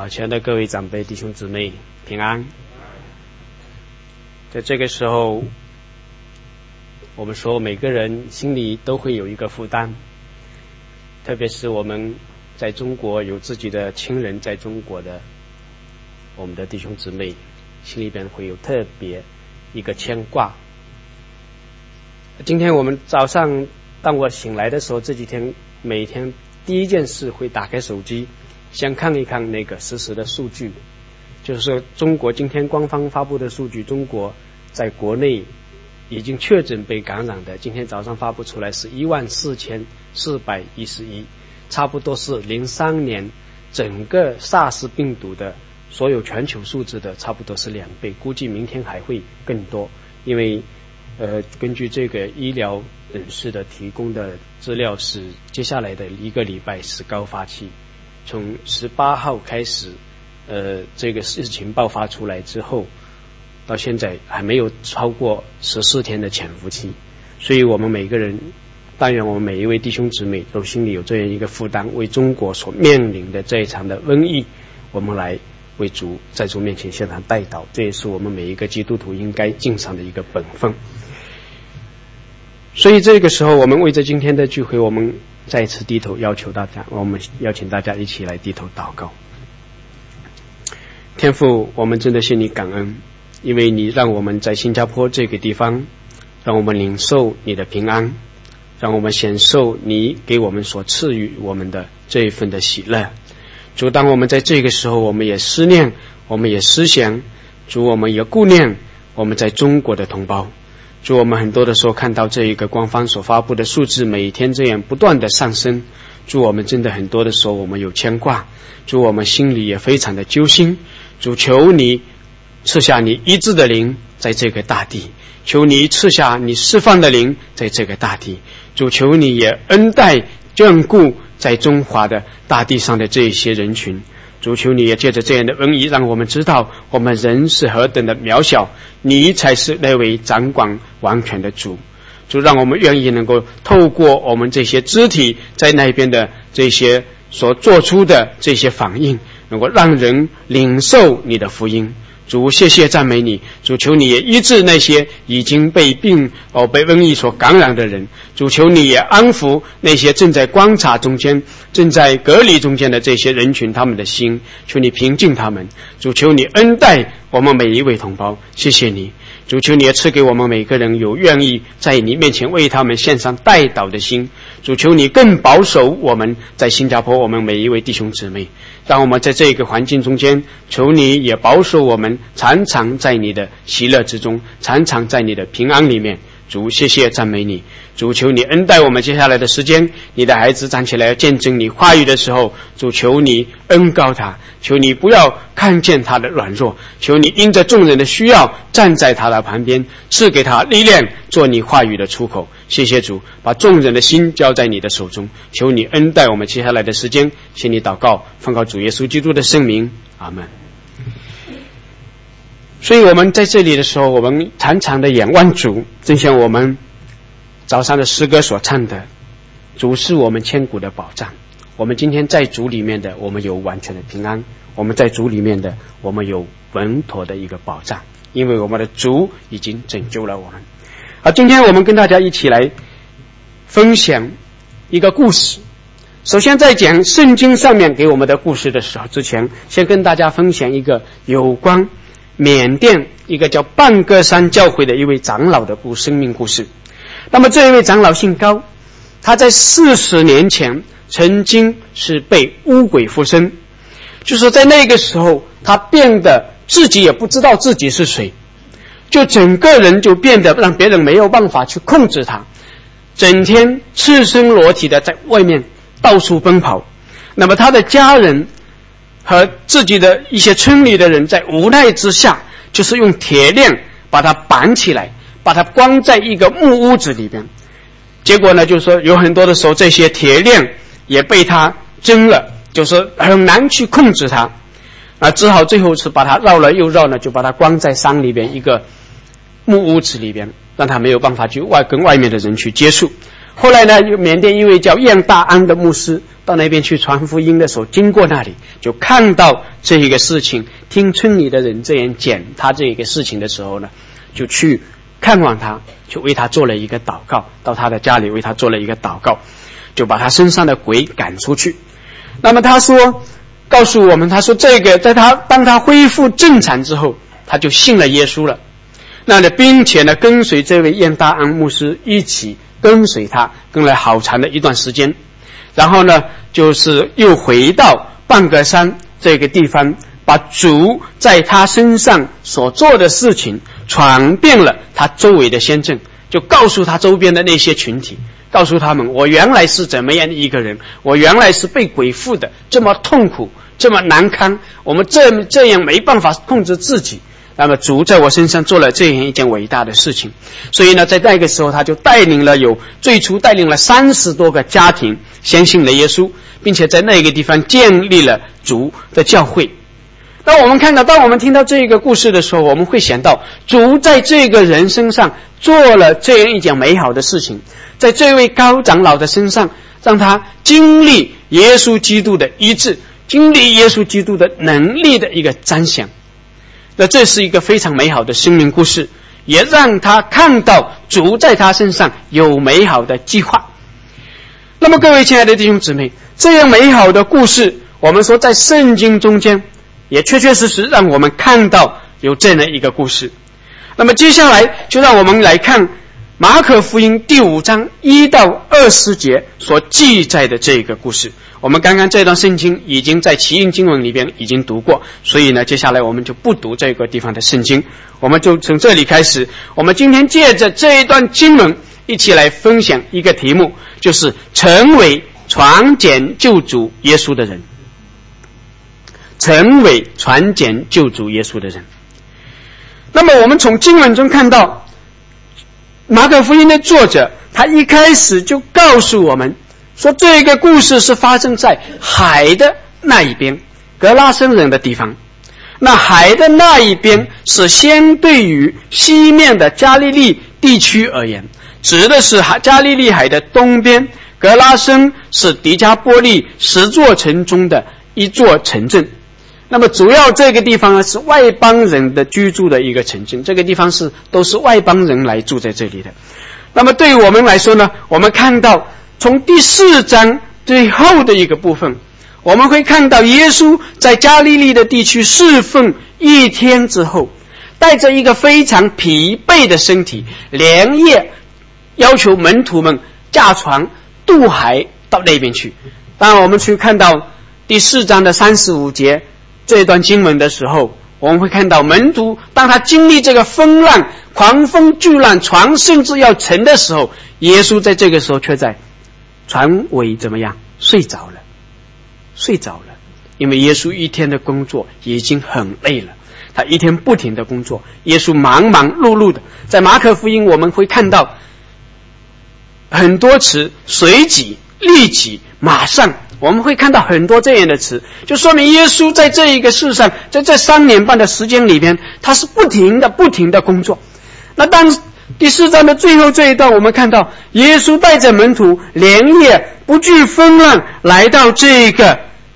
亲爱的各位长辈弟兄姊妹平安。在这个时候，我们说每个人心里都会有一个负担，特别是我们在中国有自己的亲人在中国的我们的弟兄姊妹，心里边会有特别一个牵挂。今天我们早上当我醒来的时候，这几天每天第一件事会打开手机，先看一看那个实时的数据，就是说中国今天官方发布的数据，中国在国内已经确诊被感染的，今天早上发布出来是14411，差不多是03年整个 SARS 病毒的所有全球数字的差不多是2倍，估计明天还会更多，因为根据这个医疗人士的提供的资料，是接下来的1个礼拜是高发期，从18号开始这个事情爆发出来之后，到现在还没有超过14天的潜伏期，所以我们每个人，但愿我们每一位弟兄姊妹都心里有这样一个负担，为中国所面临的这一场的瘟疫，我们来为主在主面前献上代祷，这也是我们每一个基督徒应该尽上的一个本分。所以这个时候，我们为着今天的聚会，我们再次低头要求大家，我们邀请大家一起来低头祷告。天父，我们真的向你感恩，因为你让我们在新加坡这个地方，让我们领受你的平安，让我们享受你给我们所赐予我们的这一份的喜乐。主，当我们在这个时候，我们也思念，我们也思想，主，我们也顾念我们在中国的同胞。主，我们很多的时候看到这一个官方所发布的数字每天这样不断的上升，主，我们真的很多的时候我们有牵挂，主，我们心里也非常的揪心。主，求你赐下你医治的灵在这个大地，求你赐下你释放的灵在这个大地。主，求你也恩待眷顾在中华的大地上的这一些人群。主，求你也借着这样的瘟疫，让我们知道我们人是何等的渺小，你才是那位掌管完全的主。主，让我们愿意能够透过我们这些肢体在那边的这些所做出的这些反应，能够让人领受你的福音。主，谢谢赞美你。主，求你也医治那些已经被被瘟疫所感染的人。主，求你也安抚那些正在观察中间、正在隔离中间的这些人群，他们的心，求你平静他们。主，求你恩待我们每一位同胞，谢谢你。主，求你也赐给我们每个人有愿意在你面前为他们献上代祷的心。主，求你更保守我们在新加坡我们每一位弟兄姊妹，让我们在这个环境中间，求你也保守我们常常在你的喜乐之中，常常在你的平安里面。主，谢谢赞美你。主，求你恩待我们接下来的时间，你的孩子站起来要见证你话语的时候，主，求你恩膏他，求你不要看见他的软弱，求你因着众人的需要站在他的旁边，赐给他力量做你话语的出口。谢谢主，把众人的心交在你的手中，求你恩待我们接下来的时间。请你祷告，奉靠主耶稣基督的圣名，阿们。所以我们在这里的时候，我们常常的仰望主，正像我们早上的诗歌所唱的，主是我们千古的保障。我们今天在主里面的，我们有完全的平安；我们在主里面的，我们有稳妥的一个保障，因为我们的主已经拯救了我们。好，今天我们跟大家一起来分享一个故事。首先在讲圣经上面给我们的故事的时候之前，先跟大家分享一个有关缅甸一个叫半个山教会的一位长老的生命故事。那么这一位长老姓高，他在40年前曾经是被污鬼附身，就是在那个时候他变得自己也不知道自己是谁，就整个人就变得让别人没有办法去控制他，整天赤身裸体的在外面到处奔跑。那么他的家人和自己的一些村里的人在无奈之下，就是用铁链把他绑起来，把他关在一个木屋子里边。结果呢，就是说有很多的时候这些铁链也被他挣了，就是很难去控制他只好最后是把他绕了又绕呢，就把他关在山里边一个木屋子里边，让他没有办法去跟外面的人去接触。 后来呢，缅甸一位叫燕大安的牧师到那边去传福音的时候，经过那里就看到这一个事情，听村里的人这样讲他这个事情的时候呢，就去看望他，就为他做了一个祷告，到他的家里为他做了一个祷告，就把他身上的鬼赶出去。那么他说，告诉我们，他说这个当他恢复正常之后，他就信了耶稣了。那呢，并且呢，跟随这位燕大安牧师一起跟随他，跟了好长的一段时间。然后呢，就是又回到半个山这个地方，把主在他身上所做的事情传遍了他周围的乡镇，就告诉他周边的那些群体，告诉他们，我原来是怎么样的一个人，我原来是被鬼附的，这么痛苦，这么难堪，我们这样没办法控制自己。那么主在我身上做了这样一件伟大的事情，所以呢，在那个时候他就最初带领了30多个家庭相信了耶稣，并且在那个地方建立了主的教会。那我们看到，当我们听到这个故事的时候，我们会想到主在这个人身上做了这样一件美好的事情，在这位高长老的身上，让他经历耶稣基督的医治，经历耶稣基督的能力的一个彰显。那这是一个非常美好的生命故事，也让他看到主在他身上有美好的计划。那么各位亲爱的弟兄姊妹，这样美好的故事，我们说在圣经中间也确确实实让我们看到有这样的一个故事。那么接下来就让我们来看马可福音第5章1到20节所记载的这个故事。我们刚刚这段圣经已经在奇印经文里边已经读过，所以呢，接下来我们就不读这个地方的圣经，我们就从这里开始。我们今天借着这一段经文一起来分享一个题目，就是成为传讲救主耶稣的人。成为传讲救主耶稣的人。那么我们从经文中看到，马可福音的作者他一开始就告诉我们说，这个故事是发生在海的那一边，格拉森人的地方。那海的那一边是相对于西面的加利利地区而言，指的是加利利海的东边，格拉森是迪加波利10座城中的一座城镇。那么主要这个地方呢，是外邦人的居住的一个城镇，这个地方都是外邦人来住在这里的。那么对于我们来说呢，我们看到从第4章最后的一个部分，我们会看到耶稣在加利利的地区侍奉1天之后，带着一个非常疲惫的身体，连夜要求门徒们驾船渡海到那边去。当然我们去看到第4章的35节这段经文的时候，我们会看到门徒当他经历这个风浪，狂风巨浪，船甚至要沉的时候，耶稣在这个时候却在船尾怎么样？睡着了。因为耶稣1天的工作已经很累了，他1天不停的工作，耶稣忙忙碌碌的。在马可福音我们会看到很多词，随即、立即、马上，我们会看到很多这样的词，就说明耶稣在这一个世上，在这3年半的时间里边，他是不停的工作。那当第4章的最后这一段，我们看到耶稣带着门徒连夜不惧风浪来到这个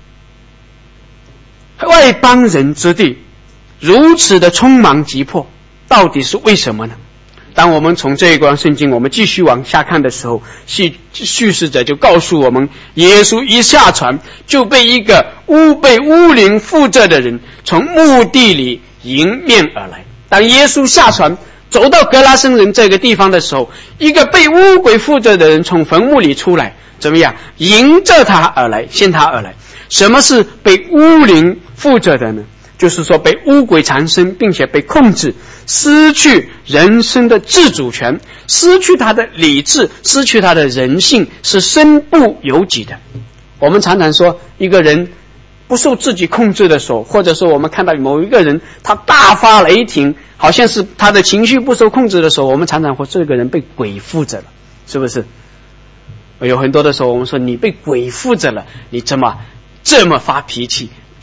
外邦人之地，如此的匆忙急迫，到底是为什么呢？当我们从这一段圣经我们继续往下看的时候，叙事者就告诉我们，耶稣一下船就被一个被污灵附着的人从墓地里迎面而来。当耶稣下船走到格拉森人这个地方的时候，一个被污鬼附着的人从坟墓里出来，怎么样？迎着他而来，向他而来。什么是被污灵附着的呢？就是说被污鬼缠身，并且被控制，失去人生的自主权，失去他的理智，失去他的人性，是身不由己的。我们常常说一个人不受自己控制的时候，或者说我们看到某一个人他大发雷霆，好像是他的情绪不受控制的时候，我们常常说这个人被鬼附着了，是不是？有很多的时候我们说你被鬼附着了，你这么发脾气，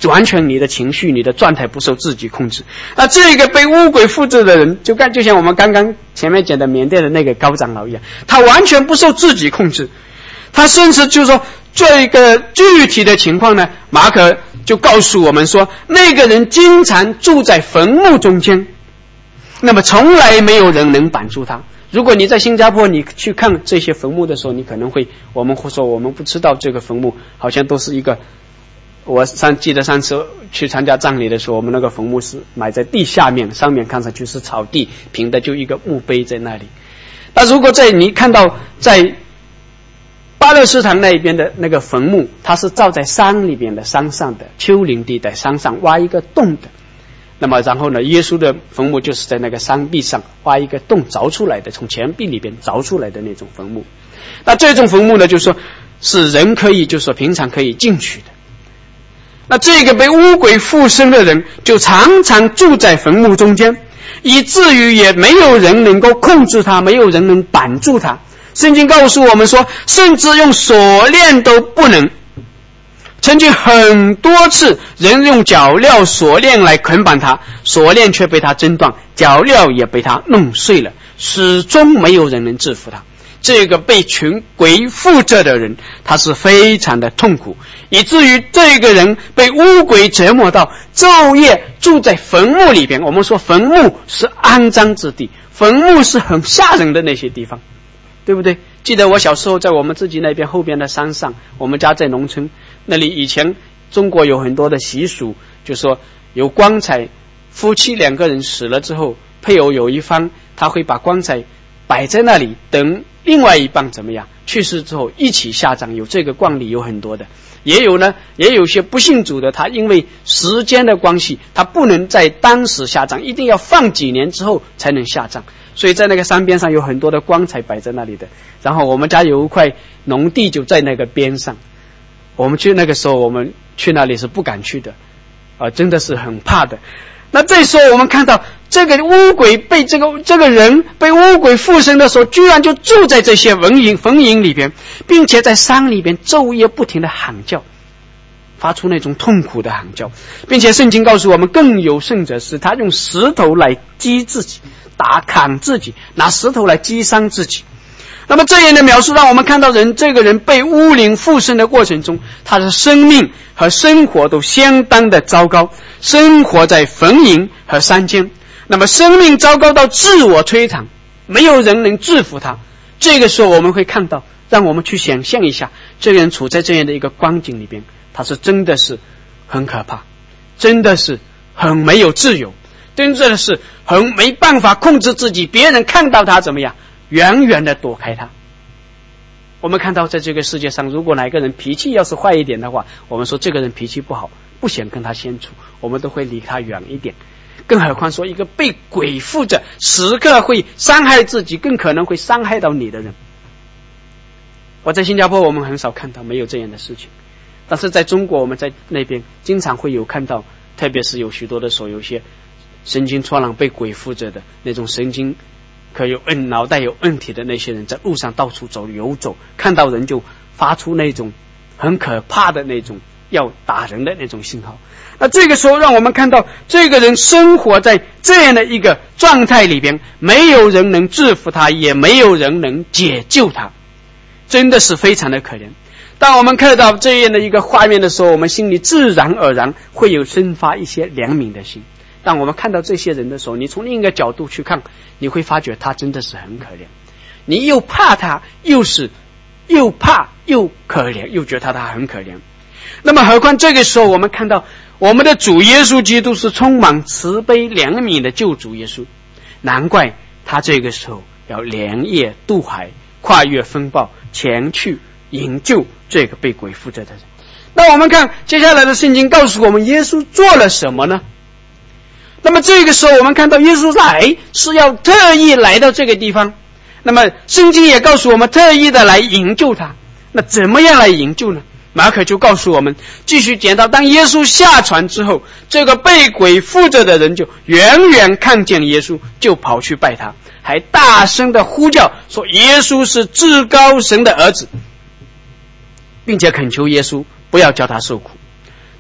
完全你的情绪你的状态不受自己控制。那这个被污鬼附着的人就像我们刚刚前面讲的缅甸的那个高长老一样，他完全不受自己控制。他甚至就说这个具体的情况呢，马可就告诉我们说，那个人经常住在坟墓中间，那么从来没有人能绑住他。如果你在新加坡你去看这些坟墓的时候，你可能会我们会说我们不知道这个坟墓好像都是一个，我记得上次去参加葬礼的时候，我们那个坟墓是埋在地下面，上面看上去是草地，平的就一个墓碑在那里。那如果你看到在巴勒斯坦那边的那个坟墓，它是造在山里边的山上的丘陵地带，山上挖一个洞的。那么然后呢，耶稣的坟墓就是在那个山壁上挖一个洞凿出来的，从钱币里边凿出来的那种坟墓。那这种坟墓呢，就是说是人可以就是说平常可以进去的。那这个被污鬼附身的人就常常住在坟墓中间，以至于也没有人能够控制他，没有人能绑住他。圣经告诉我们说，甚至用锁链都不能。曾经很多次人用脚镣锁链来捆绑他，锁链却被他挣断，脚镣也被他弄碎了，始终没有人能制服他。这个被群鬼附着的人，他是非常的痛苦，以至于这个人被污鬼折磨到昼夜住在坟墓里边。我们说坟墓是肮脏之地，坟墓是很吓人的那些地方，对不对？记得我小时候在我们自己那边后边的山上，我们家在农村，那里以前中国有很多的习俗，就说有棺材，夫妻两个人死了之后，配偶有一方他会把棺材摆在那里，等另外一半怎么样去世之后一起下葬，有这个惯例，有很多的。也有些不信主的，他因为时间的关系，他不能在当时下葬，一定要放几年之后才能下葬，所以在那个山边上有很多的棺材摆在那里的。然后我们家有一块农地就在那个边上，我们去那个时候我们去那里是不敢去的，真的是很怕的。那这时候我们看到这个污鬼被这个人被污鬼附身的时候，居然就住在这些坟茔里边，并且在山里边昼夜不停的喊叫，发出那种痛苦的喊叫，并且圣经告诉我们，更有甚者是他用石头来击自己，砍自己，拿石头来击伤自己。那么这样的描述让我们看到这个人被污灵附身的过程中，他的生命和生活都相当的糟糕，生活在坟茔和山间。那么生命糟糕到自我摧残，没有人能制服他。这个时候我们会看到，让我们去想象一下，这个人处在这样的一个光景里边，他是真的是很可怕，真的是很没有自由，真的是很没办法控制自己，别人看到他怎么样，远远的躲开他。我们看到在这个世界上，如果哪个人脾气要是坏一点的话，我们说这个人脾气不好，不想跟他相处，我们都会离他远一点。更何况说一个被鬼附着，时刻会伤害自己，更可能会伤害到你的人。我在新加坡我们很少看到没有这样的事情，但是在中国我们在那边经常会有看到，特别是有许多的时候，有些神经错乱被鬼附着的那种神经脑袋有问题的那些人，在路上到处游走，看到人就发出那种很可怕的那种要打人的那种信号。那这个时候让我们看到这个人生活在这样的一个状态里边，没有人能制服他，也没有人能解救他，真的是非常的可怜。当我们看到这样的一个画面的时候，我们心里自然而然会有生发一些怜悯的心。当我们看到这些人的时候，你从另一个角度去看，你会发觉他真的是很可怜，你又怕他，又怕又可怜，又觉得他很可怜。那么何况这个时候我们看到我们的主耶稣基督是充满慈悲怜悯的救主耶稣，难怪他这个时候要连夜渡海，跨越风暴，前去营救这个被鬼附着的人。那我们看接下来的圣经告诉我们耶稣做了什么呢？那么这个时候我们看到耶稣来是要特意来到这个地方，那么圣经也告诉我们特意的来营救他。那怎么样来营救呢？马可就告诉我们，继续讲到当耶稣下船之后，这个被鬼附着的人就远远看见耶稣，就跑去拜他，还大声的呼叫说耶稣是至高神的儿子，并且恳求耶稣不要叫他受苦。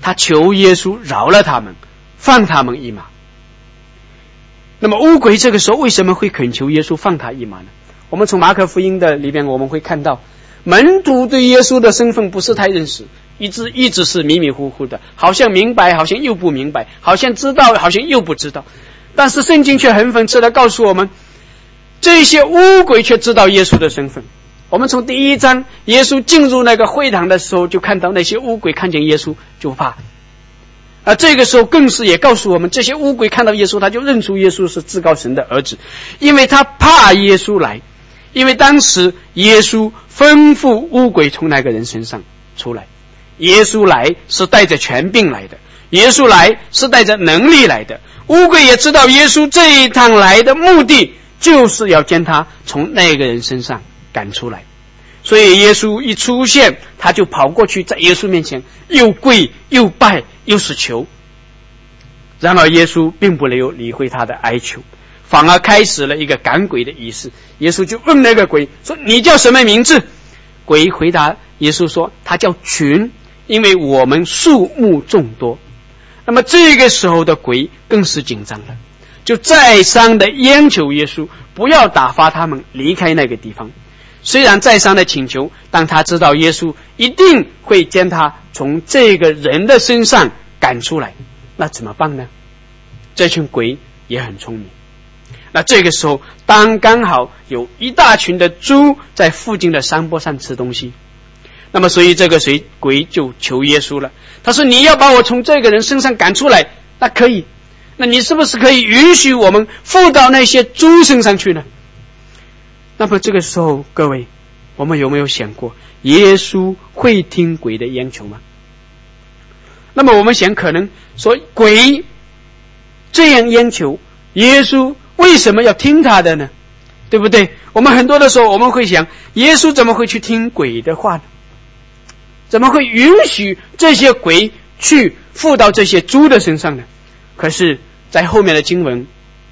他求耶稣饶了他们，放他们一马。那么乌鬼这个时候为什么会恳求耶稣放他一马呢？我们从马可福音的里边我们会看到，门徒对耶稣的身份不是太认识，一直是迷迷糊糊的，好像明白好像又不明白，好像知道好像又不知道。但是圣经却很讽刺的告诉我们，这些乌鬼却知道耶稣的身份。我们从第1章耶稣进入那个会堂的时候，就看到那些乌鬼看见耶稣就怕，而这个时候更是也告诉我们，这些乌鬼看到耶稣，他就认出耶稣是至高神的儿子，因为他怕耶稣来。因为当时耶稣吩咐乌鬼从那个人身上出来，耶稣来是带着权柄来的，耶稣来是带着能力来的。乌鬼也知道耶稣这一趟来的目的就是要将他从那个人身上赶出来，所以耶稣一出现，他就跑过去在耶稣面前又跪又拜又是求。然而耶稣并不没有理会他的哀求，反而开始了一个赶鬼的仪式。耶稣就问那个鬼说，你叫什么名字？鬼回答耶稣说，他叫群，因为我们数目众多。那么这个时候的鬼更是紧张了，就再三的央求耶稣不要打发他们离开那个地方。虽然再三的请求，但他知道耶稣一定会将他从这个人的身上赶出来，那怎么办呢？这群鬼也很聪明。那这个时候当刚好有一大群的猪在附近的山坡上吃东西，那么所以这个鬼就求耶稣了，他说，你要把我从这个人身上赶出来，那可以，那你是不是可以允许我们附到那些猪身上去呢？那么这个时候各位，我们有没有想过耶稣会听鬼的央求吗？那么我们想，可能说鬼这样央求，耶稣为什么要听他的呢？对不对？我们很多的时候我们会想，耶稣怎么会去听鬼的话呢？怎么会允许这些鬼去附到这些猪的身上呢？可是在后面的经文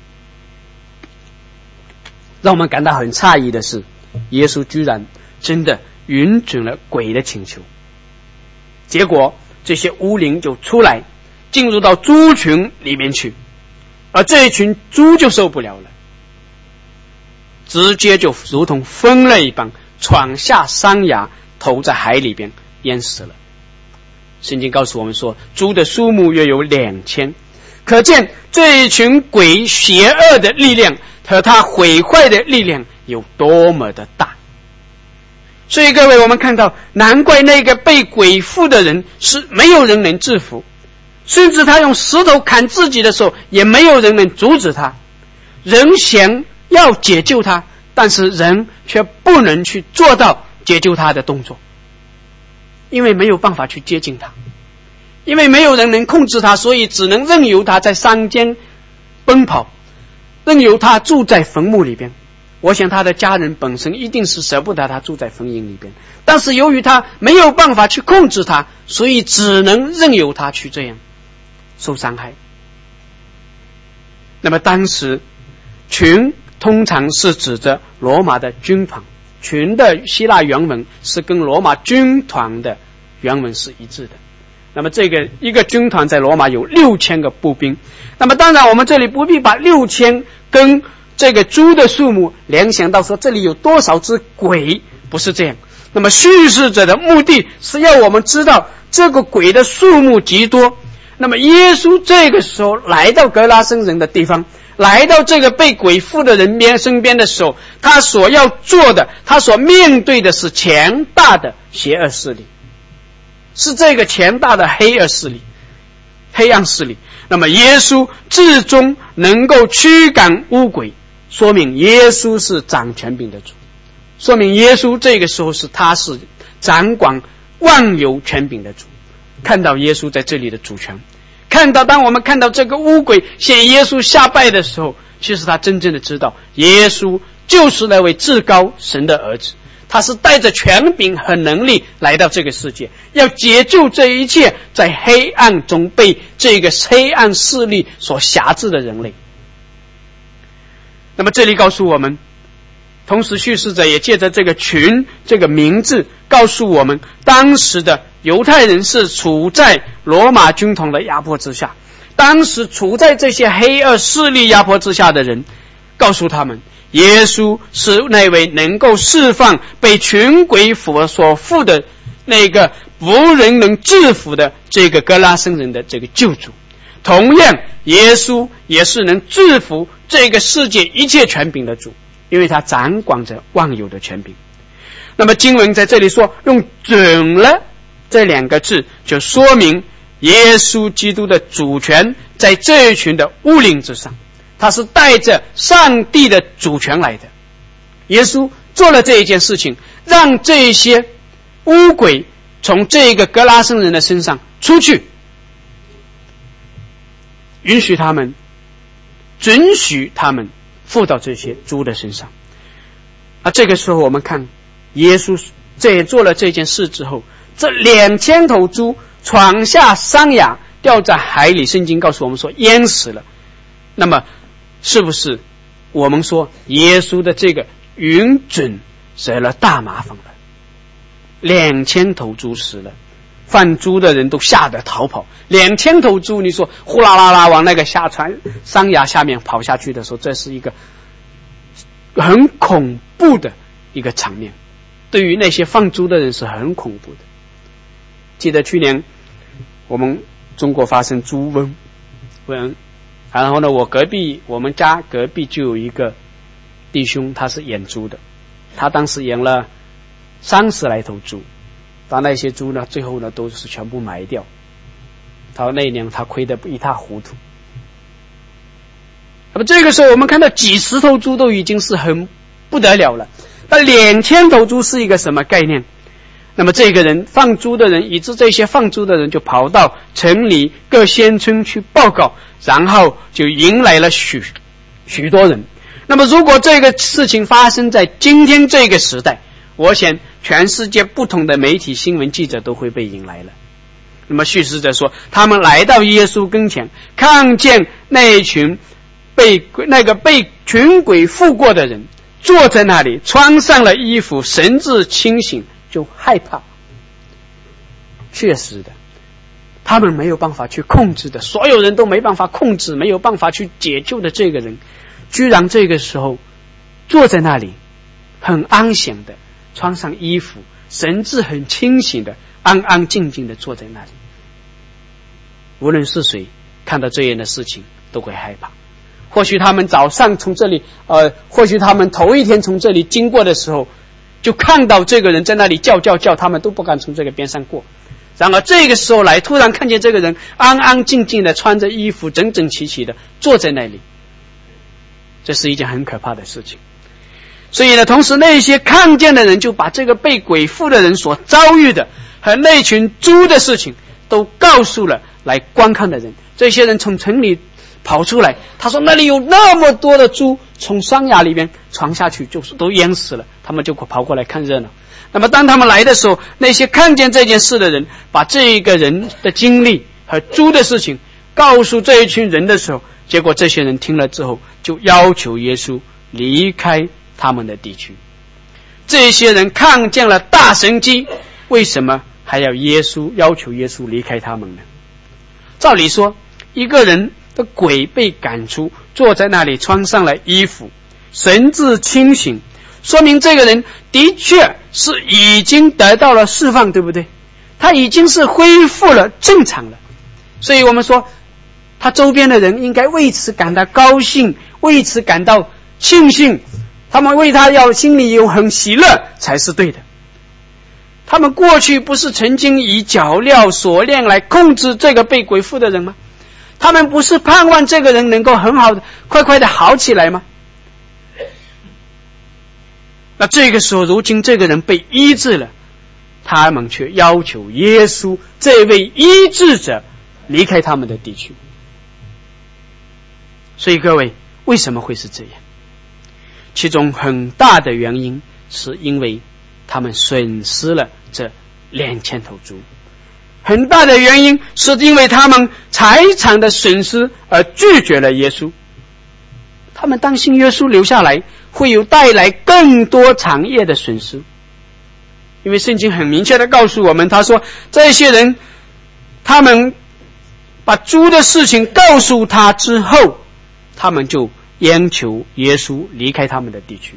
让我们感到很诧异的是，耶稣居然真的允准了鬼的请求。结果这些污灵就出来进入到猪群里面去，而这一群猪就受不了了，直接就如同疯了一般，闯下山崖，投在海里边淹死了。圣经告诉我们说，猪的数目约有2000，可见这一群鬼邪恶的力量和他毁坏的力量有多么的大。所以各位，我们看到，难怪那个被鬼附的人是没有人能制服，甚至他用石头砍自己的手，也没有人能阻止他。人想要解救他，但是人却不能去做到解救他的动作，因为没有办法去接近他，因为没有人能控制他，所以只能任由他在山间奔跑，任由他住在坟墓里边。我想他的家人本身一定是舍不得他住在坟茔里边，但是由于他没有办法去控制他，所以只能任由他去这样受伤害。那么当时群通常是指着罗马的军团，群的希腊原文是跟罗马军团的原文是一致的。那么这个一个军团在罗马有6000个步兵，那么当然我们这里不必把6000跟这个猪的数目联想到说这里有多少只鬼，不是这样。那么叙事者的目的是要我们知道这个鬼的数目极多。那么耶稣这个时候来到格拉森人的地方，来到这个被鬼附的人身边的时候，他所要做的，他所面对的是强大的邪恶势力，是这个强大的黑暗势力。那么耶稣至终能够驱赶污鬼，说明耶稣是掌权柄的主，说明耶稣这个时候他是掌管万有权柄的主。看到耶稣在这里的主权，当我们看到这个污鬼向耶稣下拜的时候，其实他真正的知道耶稣就是那位至高神的儿子，他是带着权柄和能力来到这个世界，要解救这一切在黑暗中被这个黑暗势力所辖制的人类。那么这里告诉我们， 同时叙事者也借着这个群这个名字告诉我们，当时的犹太人是处在罗马军统的压迫之下，当时处在这些黑恶势力压迫之下的人，告诉他们耶稣是那位能够释放被群鬼所缚的那个无人能制服的这个格拉森人的这个救主，同样耶稣也是能制服这个世界一切权柄的主，因为他掌管着万有的权柄。那么经文在这里说用准了这两个字，就说明耶稣基督的主权在这一群的污灵之上，他是带着上帝的主权来的。耶稣做了这一件事情，让这些污鬼从这个格拉森人的身上出去，允许他们准许他们附到这些猪的身上。这个时候我们看耶稣这做了这件事之后，这2000头猪闯下山崖掉在海里，圣经告诉我们说淹死了。那么是不是我们说耶稣的这个允准惹了大麻烦了？2000头猪死了，贩猪的人都吓得逃跑。2000头猪，你说呼啦啦啦往那个山崖下面跑下去的时候，这是一个很恐怖的一个场面，对于那些放猪的人是很恐怖的。记得去年我们中国发生猪瘟，然后呢，我们家隔壁就有一个弟兄，他是养猪的，他当时养了30来头猪，但那些猪呢，最后呢都是全部埋掉。他说那一年他亏得一塌糊涂。那么这个时候我们看到几十头猪都已经是很不得了了，那2000头猪是一个什么概念？那么这个人放猪的人，以致这些放猪的人就跑到城里各县村去报告，然后就迎来了许多人。那么如果这个事情发生在今天这个时代，我想全世界不同的媒体新闻记者都会被引来了。那么叙事者说，他们来到耶稣跟前，看见那一群被群鬼附过的人坐在那里，穿上了衣服，神志清醒，就害怕。确实的，他们没有办法去控制的，所有人都没办法控制，没有办法去解救的这个人，居然这个时候坐在那里，很安详的穿上衣服，神志很清醒的，安安静静的坐在那里。无论是谁看到这样的事情都会害怕。或许他们早上从这里或许他们头一天从这里经过的时候，就看到这个人在那里叫，他们都不敢从这个边上过。然而这个时候来，突然看见这个人安安静静的穿着衣服，整整齐齐的坐在那里，这是一件很可怕的事情。所以呢，同时那些看见的人就把这个被鬼附的人所遭遇的和那群猪的事情都告诉了来观看的人。这些人从城里跑出来，他说那里有那么多的猪从山崖里面闯下去，就是都淹死了，他们就跑过来看热闹。那么当他们来的时候，那些看见这件事的人把这个人的经历和猪的事情告诉这一群人的时候，结果这些人听了之后就要求耶稣离开他们的地区。这些人看见了大神迹，为什么还要要求耶稣离开他们呢？照理说，一个人的鬼被赶出，坐在那里穿上了衣服，神志清醒，说明这个人的确是已经得到了释放，对不对？他已经是恢复了正常了。所以我们说他周边的人应该为此感到高兴，为此感到庆幸，他们为他要心里有很喜乐才是对的。他们过去不是曾经以脚镣锁链来控制这个被鬼附的人吗？他们不是盼望这个人能够很好的快快的好起来吗？那这个时候如今这个人被医治了，他们却要求耶稣这位医治者离开他们的地区。所以各位，为什么会是这样？其中很大的原因是因为他们损失了这2000头猪，很大的原因是因为他们财产的损失而拒绝了耶稣。 他们担心耶稣留下来会有带来更多产业的损失。因为圣经很明确的告诉我们，他说这些人他们把猪的事情告诉他之后，他们就央求耶稣离开他们的地区。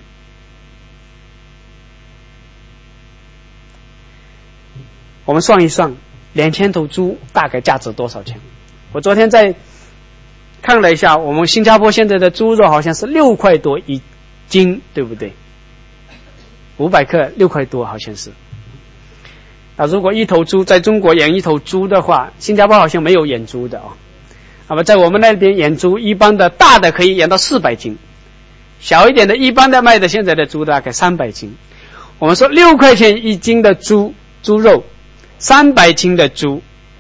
我们算一算，2000头猪大概价值多少钱？我昨天在看了一下，我们新加坡现在的猪肉好像是6块多一斤，对不对？500克6块多好像是。那如果一头猪在中国养一头猪的话，新加坡好像没有养猪的啊。那么在我们那边养猪，一般的大的可以养到400斤，小一点的一般的卖的现在的猪大概300斤。我们说6块钱一斤的猪肉，300斤的猪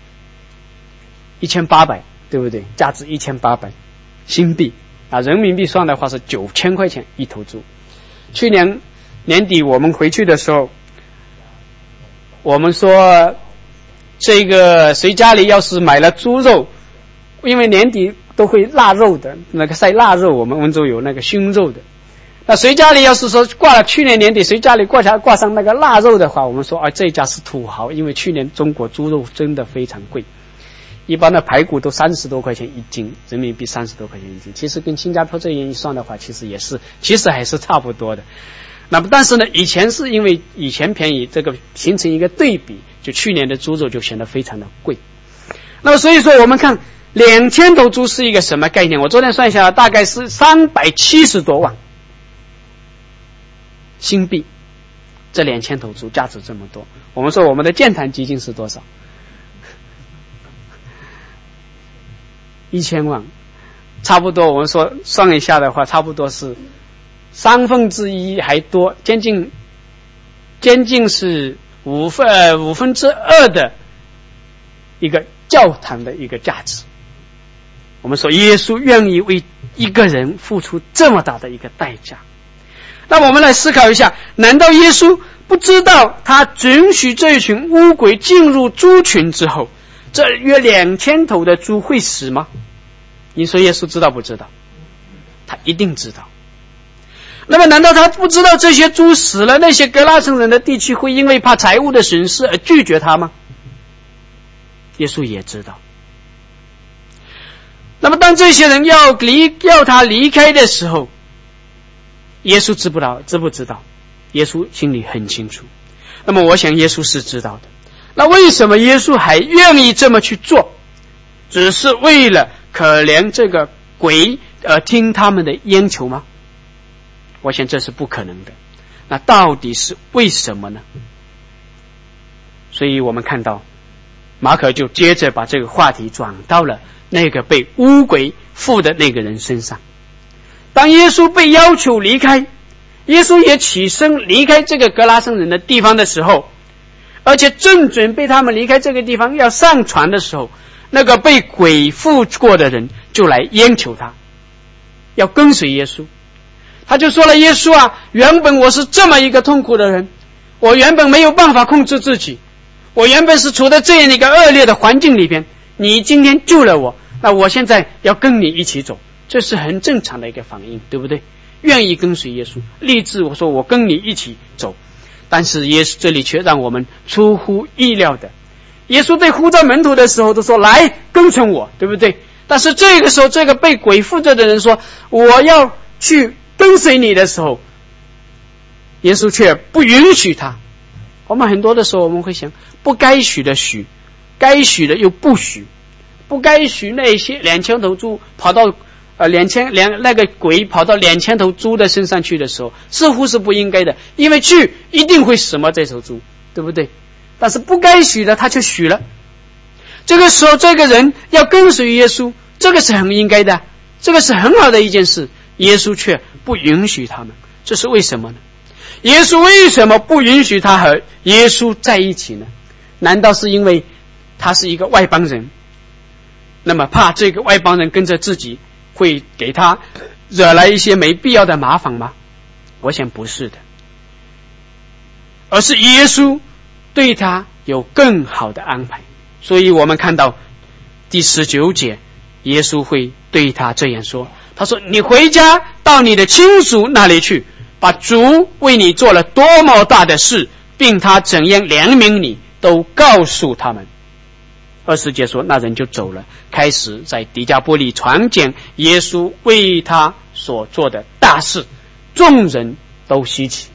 1800，对不对？价值1800新币啊，人民币算的话是9000块钱一头猪。去年年底我们回去的时候，我们说这个谁家里要是买了猪肉，因为年底都会腊肉的，那个晒腊肉，我们温州有那个熏肉的。那谁家里要是说挂了去年年底谁家里挂上那个腊肉的话，我们说这家是土豪，因为去年中国猪肉真的非常贵，一般的排骨都30多块钱一斤，人民币30多块钱一斤。其实跟新加坡这样一算的话，其实还是差不多的。那么但是呢，以前是因为以前便宜，这个形成一个对比，就去年的猪肉就显得非常的贵。那么所以说我们看2000头猪是一个什么概念？我昨天算一下，大概是370多万新币，这2000头猪价值这么多。我们说我们的建坛基金是多少？1000万，差不多我们说算一下的话，差不多是1/3还多，将近是2/5的一个教堂的一个价值。我们说耶稣愿意为一个人付出这么大的一个代价。那我们来思考一下，难道耶稣不知道他准许这一群乌鬼进入猪群之后，这约2000头的猪会死吗？你说耶稣知道不知道？他一定知道。那么难道他不知道这些猪死了，那些格拉森人的地区会因为怕财物的损失而拒绝他吗？耶稣也知道。那么当这些人要他离开的时候，耶稣知不知道？耶稣心里很清楚。那么我想耶稣是知道的。那为什么耶稣还愿意这么去做？只是为了可怜这个鬼而听他们的央求吗？我想这是不可能的。那到底是为什么呢？所以我们看到马可就接着把这个话题转到了那个被污鬼附的那个人身上。当耶稣被要求离开，耶稣也起身离开这个格拉森人的地方的时候，而且正准备他们离开这个地方要上船的时候，那个被鬼附过的人就来央求他要跟随耶稣。他就说了，耶稣啊，原本我是这么一个痛苦的人，我原本没有办法控制自己，我原本是处在这样一个恶劣的环境里边，你今天救了我，那我现在要跟你一起走，这是很正常的一个反应，对不对？愿意跟随耶稣，立志我说我跟你一起走。但是耶稣这里却让我们出乎意料的，耶稣对呼召门徒的时候都说来跟从我，对不对？但是这个时候这个被鬼附着的人说我要去跟随你的时候，耶稣却不允许他。我们很多的时候我们会想，不该许的许，该许的又不许，不该许那些2000头猪跑到那个鬼跑到2000头猪的身上去的时候，似乎是不应该的，因为去一定会死嘛，这头猪，对不对？但是不该许的他却许了。这个时候这个人要跟随耶稣，这个是很应该的，这个是很好的一件事，耶稣却不允许他们，这是为什么呢？耶稣为什么不允许他和耶稣在一起呢？难道是因为他是一个外邦人，那么怕这个外邦人跟着自己会给他惹来一些没必要的麻烦吗？我想不是的，而是耶稣对他有更好的安排。所以我们看到第19节，耶稣会对他这样说，他说你回家到你的亲属那里去，把主为你做了多么大的事，并他怎样怜悯你，都告诉他们。20节说，那人就走了，开始在迪加波利传讲耶稣为他所做的大事，众人都稀奇。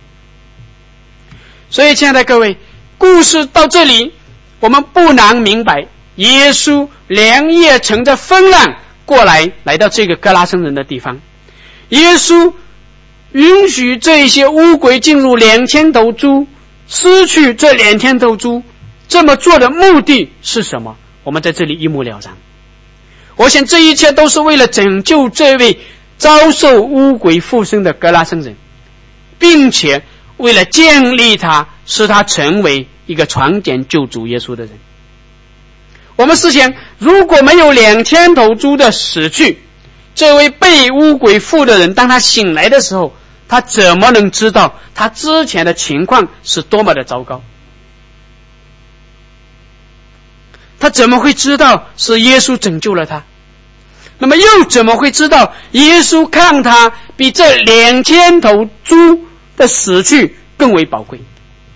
所以亲爱的各位，故事到这里我们不难明白，耶稣连夜乘着风浪过来到这个格拉森人的地方，耶稣允许这些乌鬼进入2000头猪，失去这2000头猪，这么做的目的是什么？我们在这里一目了然。我想这一切都是为了拯救这位遭受乌鬼附身的格拉森人，并且为了建立他，使他成为一个传讲救主耶稣的人。我们试想，如果没有2000头猪的死去，这位被乌鬼附的人当他醒来的时候，他怎么能知道他之前的情况是多么的糟糕？他怎么会知道是耶稣拯救了他？那么又怎么会知道耶稣看他比这2000头猪的死去更为宝贵？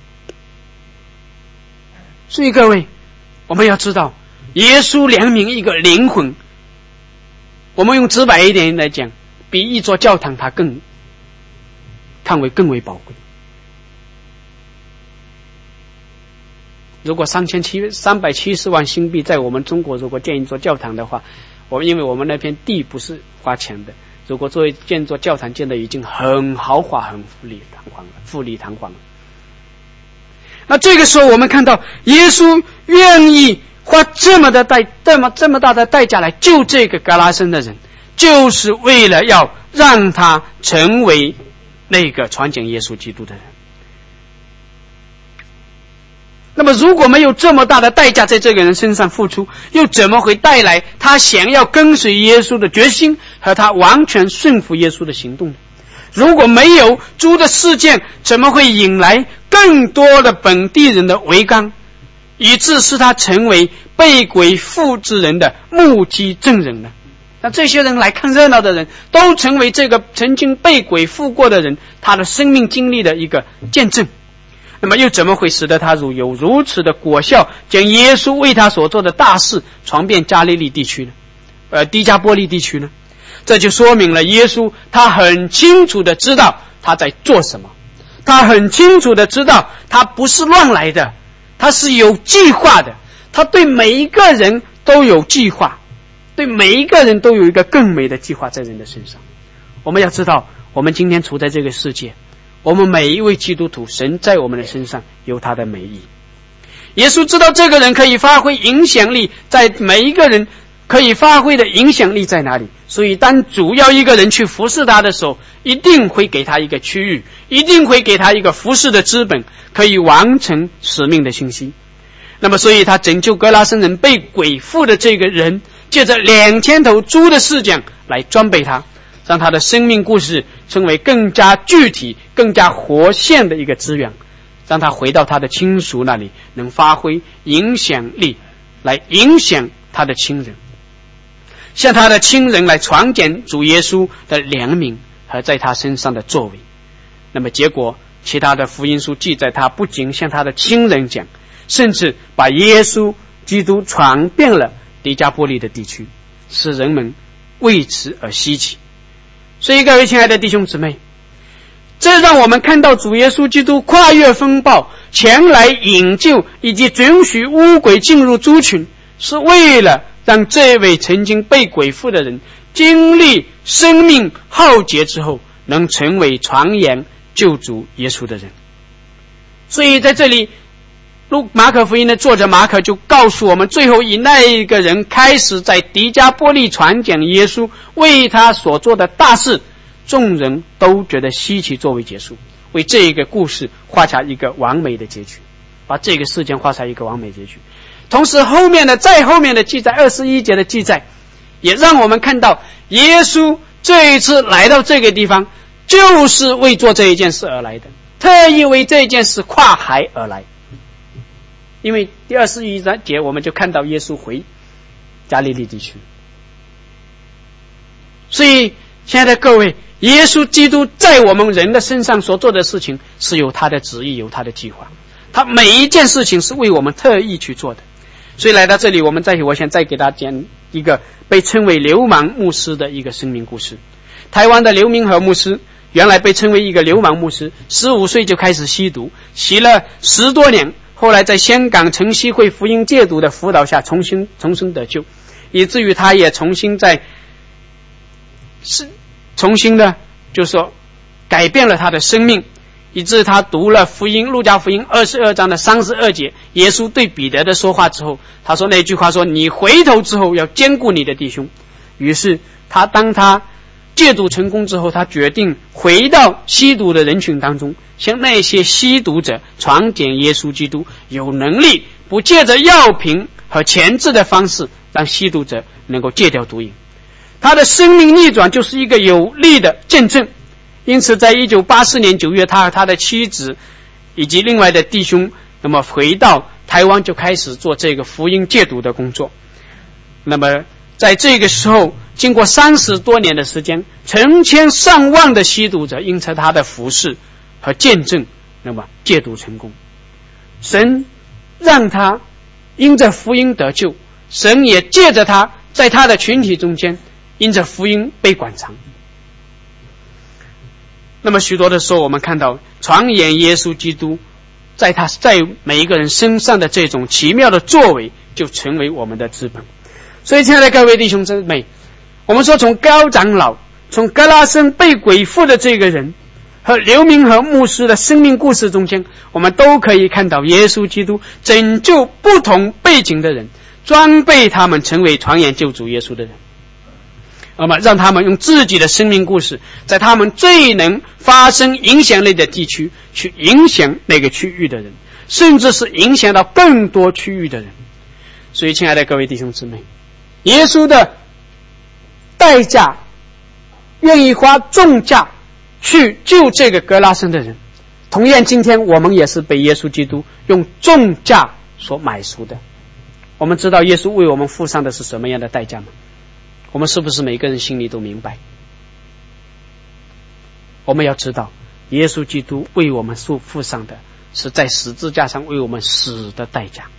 所以各位，我们要知道，耶稣怜悯一个灵魂，我们用直白一点来讲，比一座教堂它看为更为宝贵。如果370万新币在我们中国如果建一座教堂的话，因为我们那片地不是花钱的，如果作为建座教堂建的已经很豪华很富丽堂皇了。那这个时候我们看到耶稣愿意花这么大的代价来救这个格拉森的人，就是为了要让他成为那个传讲耶稣基督的人。那么如果没有这么大的代价在这个人身上付出，又怎么会带来他想要跟随耶稣的决心和他完全顺服耶稣的行动呢？如果没有猪的事件，怎么会引来更多的本地人的围观，以致使他成为被鬼附之人的目击证人呢？那这些人来看热闹的人都成为这个曾经被鬼附过的人他的生命经历的一个见证。那么又怎么会使得他有如此的果效，将耶稣为他所做的大事传遍加利利地区呢？迪加波利地区呢？这就说明了耶稣他很清楚的知道他在做什么，他很清楚的知道他不是乱来的，他是有计划的，他对每一个人都有计划，对每一个人都有一个更美的计划在人的身上。我们要知道，我们今天处在这个世界，我们每一位基督徒，神在我们的身上有他的美意。耶稣知道这个人可以发挥影响力，在每一个人可以发挥的影响力在哪里，所以当主要一个人去服侍他的时候，一定会给他一个区域，一定会给他一个服侍的资本，可以完成使命的信息。那么所以他拯救格拉森人被鬼附的这个人，借着2000头猪的事件来装备他，让他的生命故事成为更加具体更加活现的一个资源，让他回到他的亲属那里，能发挥影响力来影响他的亲人，向他的亲人来传讲主耶稣的怜悯和在他身上的作为。那么结果其他的福音书记载，他不仅向他的亲人讲，甚至把耶稣基督传遍了迪加波利的地区，使人们为此而稀奇。所以各位亲爱的弟兄姊妹，这让我们看到主耶稣基督跨越风暴前来引救以及准许乌鬼进入猪群，是为了让这位曾经被鬼附的人经历生命浩劫之后，能成为传扬救主耶稣的人。所以在这里马可福音的作者马可就告诉我们，最后以那一个人开始在迪加波利传讲耶稣为他所做的大事，众人都觉得稀奇，作为结束，为这一个故事画下一个完美的结局，把这个事件画下一个完美结局。同时再后面的记载21节的记载，也让我们看到耶稣这一次来到这个地方，就是为做这一件事而来的，特意为这一件事跨海而来。因为第21节我们就看到耶稣回加利利地区，所以亲爱的各位，耶稣基督在我们人的身上所做的事情是有他的旨意，有他的计划，他每一件事情是为我们特意去做的。所以来到这里，我想再给大家讲一个被称为流氓牧师的一个生命故事。台湾的刘明和牧师原来被称为一个流氓牧师，15岁就开始吸毒，吸了10多年，后来在香港晨曦会福音戒毒的辅导下重生得救，以至于他也重新的就是说改变了他的生命，以致他读了路加福音22章的32节，耶稣对彼得的说话之后，他说那句话说，你回头之后要兼顾你的弟兄。于是当他戒毒成功之后，他决定回到吸毒的人群当中，向那些吸毒者传讲耶稣基督有能力不借着药品和钳制的方式让吸毒者能够戒掉毒瘾。他的生命逆转就是一个有力的见证。因此在1984年9月，他和他的妻子以及另外的弟兄那么回到台湾，就开始做这个福音戒毒的工作。那么在这个时候，经过30多年的时间，成千上万的吸毒者因着他的服事和见证，那么戒毒成功。神让他因着福音得救，神也借着他在他的群体中间因着福音被广传。那么许多的时候，我们看到传言耶稣基督在每一个人身上的这种奇妙的作为，就成为我们的资本。所以亲爱的各位弟兄姊妹，我们说从高长老，从格拉森被鬼附的这个人和刘明和牧师的生命故事中间，我们都可以看到耶稣基督拯救不同背景的人，装备他们成为传言救主耶稣的人，那么让他们用自己的生命故事，在他们最能发生影响力的地区去影响那个区域的人，甚至是影响到更多区域的人。所以亲爱的各位弟兄姊妹，耶稣的代价，愿意花重价去救这个格拉森的人，同样今天我们也是被耶稣基督用重价所买赎的。我们知道耶稣为我们付上的是什么样的代价吗？我们是不是每个人心里都明白？我们要知道耶稣基督为我们付上的是在十字架上为我们死的代价。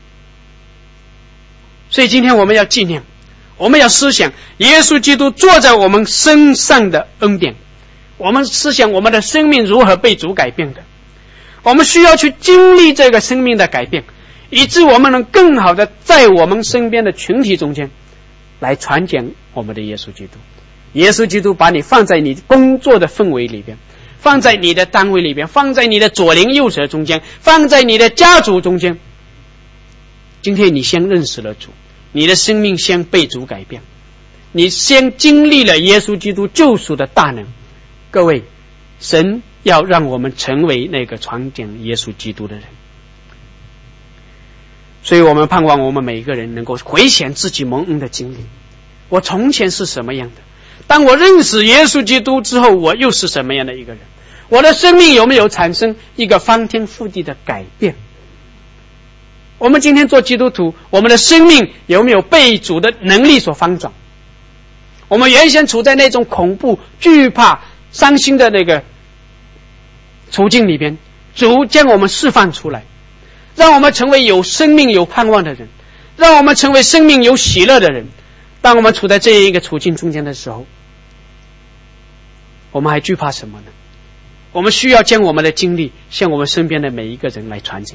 所以今天我们要纪念，我们要思想耶稣基督坐在我们身上的恩典，我们思想我们的生命如何被主改变的，我们需要去经历这个生命的改变，以致我们能更好的在我们身边的群体中间来传讲我们的耶稣基督。耶稣基督把你放在你工作的氛围里边，放在你的单位里边，放在你的左邻右舍中间，放在你的家族中间。今天你先认识了主，你的生命先被主改变，你先经历了耶稣基督救赎的大能。各位，神要让我们成为那个传讲耶稣基督的人。所以我们盼望我们每一个人能够回想自己蒙恩的经历，我从前是什么样的，当我认识耶稣基督之后，我又是什么样的一个人，我的生命有没有产生一个翻天覆地的改变。我们今天做基督徒，我们的生命有没有被主的能力所翻转？我们原先处在那种恐怖、惧怕、伤心的那个处境里边，主将我们释放出来，让我们成为有生命有盼望的人，让我们成为生命有喜乐的人。当我们处在这一个处境中间的时候，我们还惧怕什么呢？我们需要将我们的经历向我们身边的每一个人来传讲。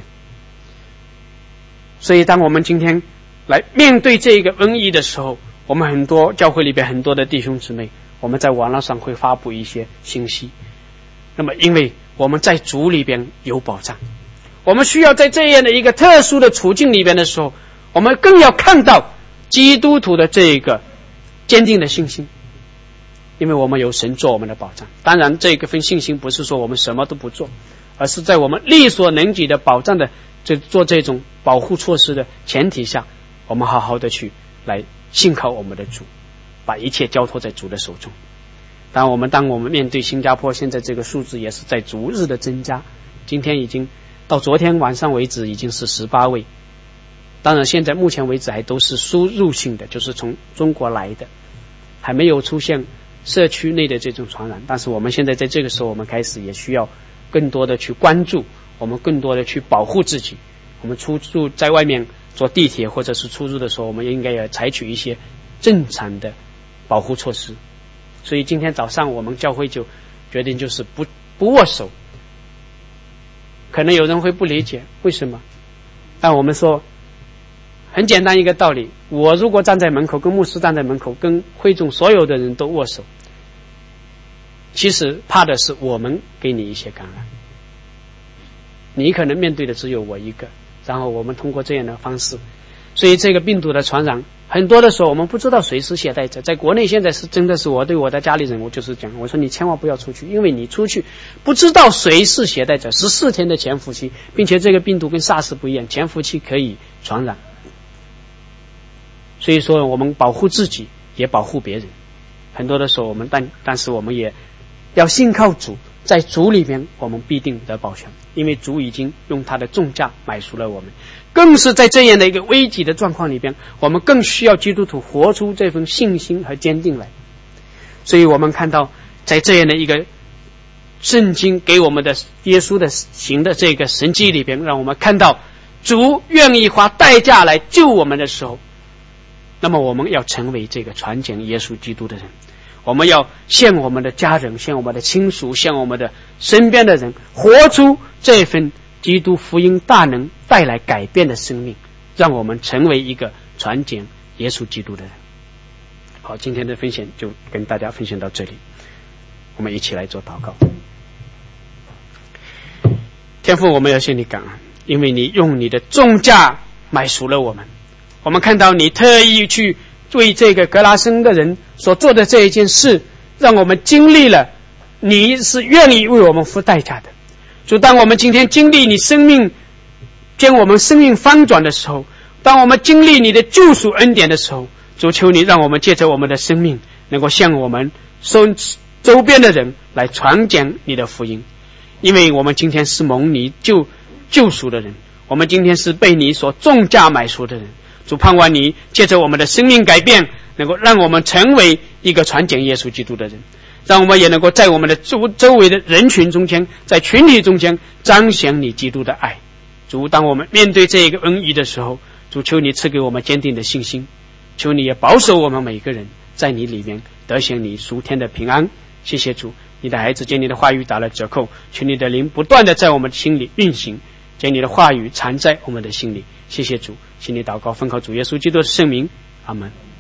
所以当我们今天来面对这个瘟疫的时候，我们很多教会里边很多的弟兄姊妹，我们在网络上会发布一些信息。那么因为我们在主里边有保障，我们需要在这样的一个特殊的处境里边的时候，我们更要看到基督徒的这个坚定的信心，因为我们有神做我们的保障。当然这个份信心不是说我们什么都不做，而是在我们力所能及的保障的做这种保护措施的前提下，我们好好的去来信靠我们的主，把一切交托在主的手中。当我们面对新加坡现在这个数字也是在逐日的增加，今天已经到昨天晚上为止已经是18位，当然现在目前为止还都是输入性的，就是从中国来的，还没有出现社区内的这种传染。但是我们现在在这个时候，我们开始也需要更多的去关注，我们更多的去保护自己。我们出入在外面坐地铁或者是出入的时候，我们应该要采取一些正常的保护措施。所以今天早上我们教会就决定就是不握手。可能有人会不理解为什么，但我们说很简单一个道理，我如果站在门口，跟牧师站在门口，跟会众所有的人都握手，其实怕的是我们给你一些感染，你可能面对的只有我一个，然后我们通过这样的方式，所以这个病毒的传染很多的时候我们不知道谁是携带者。在国内现在是真的是我对我的家里人，我就是讲，我说你千万不要出去，因为你出去不知道谁是携带者。14天的潜伏期，并且这个病毒跟 SARS 不一样，潜伏期可以传染。所以说我们保护自己也保护别人。很多的时候我们但是我们也要信靠主，在主里面我们必定得保全，因为主已经用他的重价买赎了我们。更是在这样的一个危急的状况里边，我们更需要基督徒活出这份信心和坚定来。所以我们看到在这样的一个圣经给我们的耶稣的行的这个神迹里边，让我们看到主愿意花代价来救我们的时候，那么我们要成为这个传讲耶稣基督的人。我们要向我们的家人，向我们的亲属，向我们的身边的人活出这份基督福音大能带来改变的生命，让我们成为一个传讲耶稣基督的人。好，今天的分享就跟大家分享到这里，我们一起来做祷告。天父，我们要向你感恩，因为你用你的重价买赎了我们。我们看到你特意去为这个格拉森的人所做的这一件事，让我们经历了你是愿意为我们付代价的。主，当我们今天经历你生命将我们生命翻转的时候，当我们经历你的救赎恩典的时候，主，求你让我们借着我们的生命能够向我们周边的人来传讲你的福音。因为我们今天是蒙你救赎的人，我们今天是被你所重价买赎的人。主，盼望你借着我们的生命改变，能够让我们成为一个传讲耶稣基督的人，让我们也能够在我们的周围的人群中间，在群体中间彰显你基督的爱。主，当我们面对这一个恩义的时候，主，求你赐给我们坚定的信心，求你也保守我们每个人在你里面得享你属天的平安。谢谢主，你的孩子将你的话语打了折扣，求你的灵不断的在我们的心里运行，将你的话语藏在我们的心里。谢谢主，请你祷告，奉靠主耶稣基督的圣名，阿们。